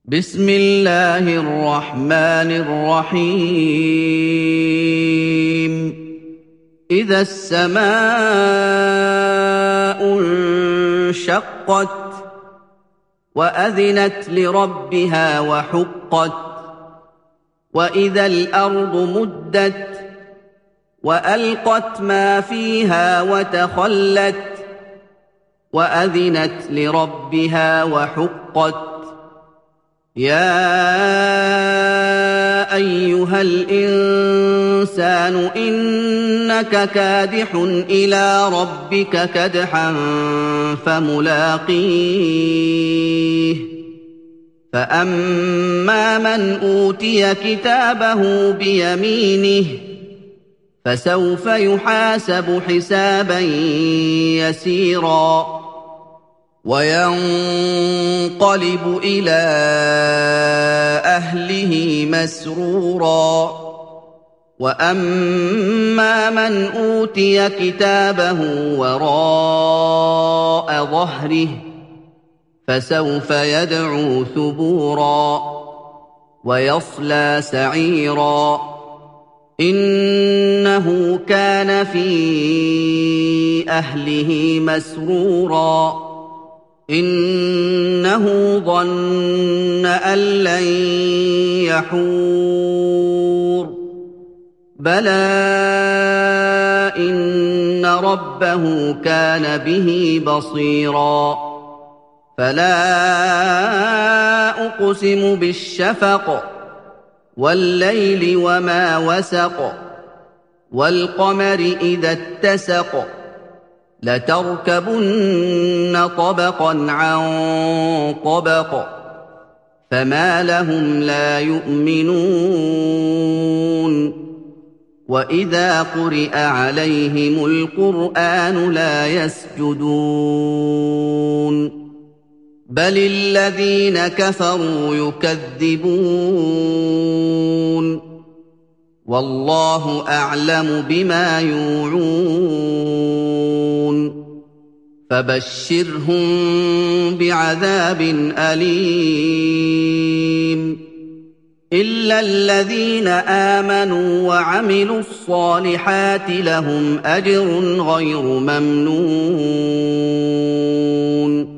بسم الله الرحمن الرحيم إذا السماء انشقت وأذنت لربها وحقت وإذا الأرض مدت وألقت ما فيها وتخلت وأذنت لربها وحقت يا أيها الإنسان إنك كادح إلى ربك كدحا فملاقيه فأما من أوتي كتابه بيمينه فسوف يحاسب حسابا يسيرا وينقلب إلى أهله مسرورا وأما من أوتي كتابه وراء ظهره فسوف يدعو ثبورا ويصلى سعيرا إنه كان في أهله مسرورا إنه ظن أن لن يحور بلى إن ربه كان به بصيرا فلا أقسم بالشفق والليل وما وسق والقمر إذا اتسق لتركبن طبقا عن طبق فما لهم لا يؤمنون وإذا قرئ عليهم القرآن لا يسجدون بل الذين كفروا يكذبون والله أعلم بما يوعون فبشرهم بعذاب أليم إلا الذين آمنوا وعملوا الصالحات لهم أجر غير ممنون